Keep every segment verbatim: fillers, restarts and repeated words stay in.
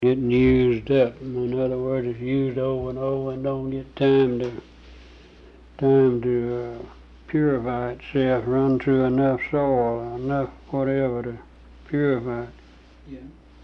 getting used up. In other words, it's used over and over and don't get time to time to uh, purify itself, run through enough soil, enough whatever to purify it. Yeah.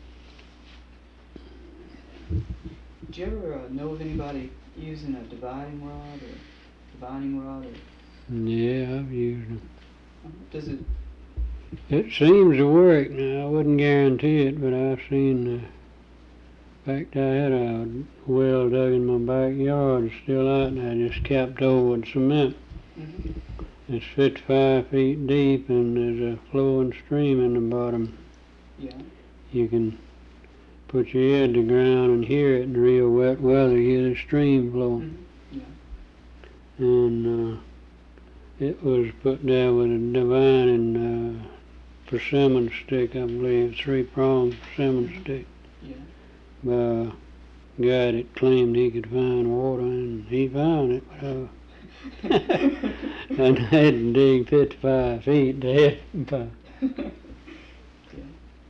Did you ever uh, know of anybody using a dividing rod or divining rod? Or... Yeah, I've used them. Uh, does it? It seems to work. Now, I wouldn't guarantee it, but I've seen. Uh, in fact, I had a well dug in my backyard. It's still out there, just capped over with cement. Mm-hmm. It's fifty-five feet deep, and there's a flowing stream in the bottom. Yeah. You can put your ear to the ground and hear it in real wet weather. You hear the stream flowing. Mm-hmm. Yeah. And uh, it was put down with a divining uh, persimmon stick, I believe, three-pronged persimmon Mm-hmm. stick. Yeah. By a guy that claimed he could find water, and he found it. But, uh, and I had to dig fifty-five feet to hit it. Yeah.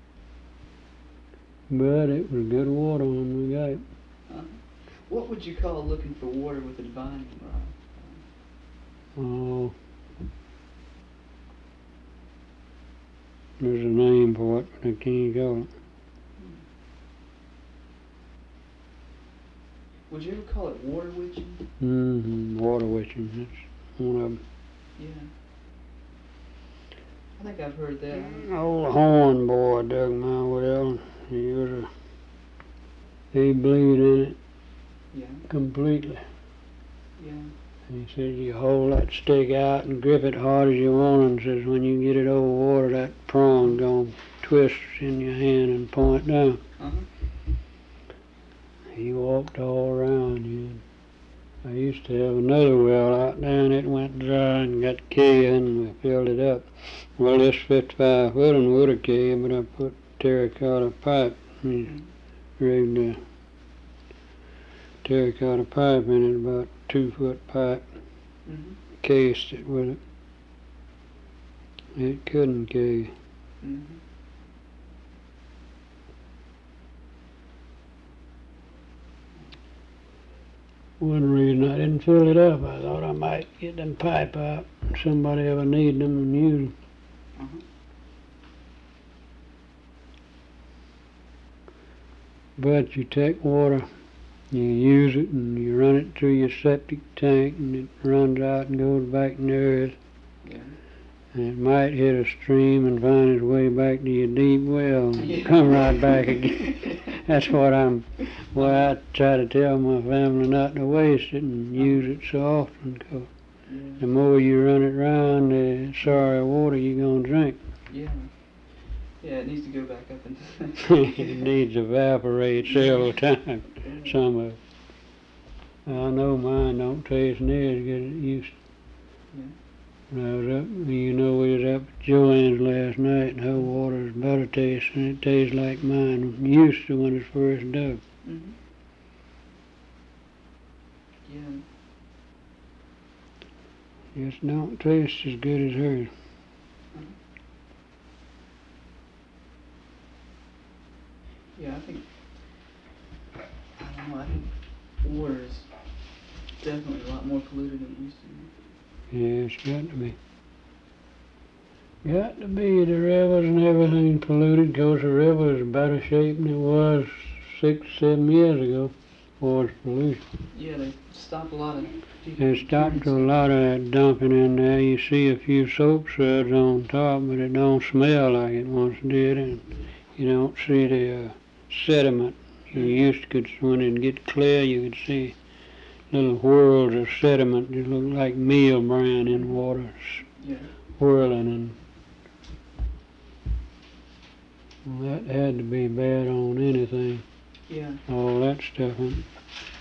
But it was good water when we got it. Uh, what would you call looking for water with a divining rod? Oh, there's a name for it, but I can't call it. Would you ever call it water witching? Mm-hmm. Water witching. That's one of them. Yeah. I think I've heard that. Old Horn boy dug my well. He was a, he believed in it. Yeah. Completely. Yeah. He said you hold that stick out and grip it hard as you want, and says when you get it over water, that prong's gonna twist in your hand and point down. Uh-huh. He walked all around you. I used to have another well out there, and it went dry and got cave, and we filled it up. Well, this fifty-five foot one would have caved, but I put terracotta pipe. Mm-hmm. Rigged a terracotta pipe in it, about two foot pipe. Mm-hmm. Cased it with it. It couldn't cave. Mm-hmm. One reason I didn't fill it up, I thought I might get them pipe out. Somebody ever need them and use them. Uh-huh. But you take water, you use it, and you run it through your septic tank, and it runs out and goes back in the earth. Yeah. And it might hit a stream and find its way back to your deep well and yeah. Come right back again. That's what I'm, why I try to tell my family not to waste it and use it so often, because yeah. The more you run it around, the sorry water you're going to drink. Yeah. Yeah, it needs to go back up and it needs to evaporate several times, yeah. Some of it. I know mine don't taste near as good as it used to. Yeah. When I was up, you know, we was up at Joanne's last night, and her water is better tasting. It tastes like mine used to when it was first dug. Mm-hmm. Yeah. Just don't taste as good as hers. Uh-huh. Yeah, I think, I don't know, I think water is definitely a lot more polluted than it used to be. Yeah, it's got to be. Got to be. The rivers and everything polluted, because the river is in better shape than it was six, seven years ago for pollution. Yeah, they stopped a lot of people. They stopped a lot of that dumping in there. You see a few soap suds on top, but it don't smell like it once did, and you don't see the uh, sediment. You used to, could, when it get clear, you could see little whirls of sediment that look like meal bran in water, yeah. Whirling, and well, that had to be bad on anything. Yeah. All that stuff. Huh?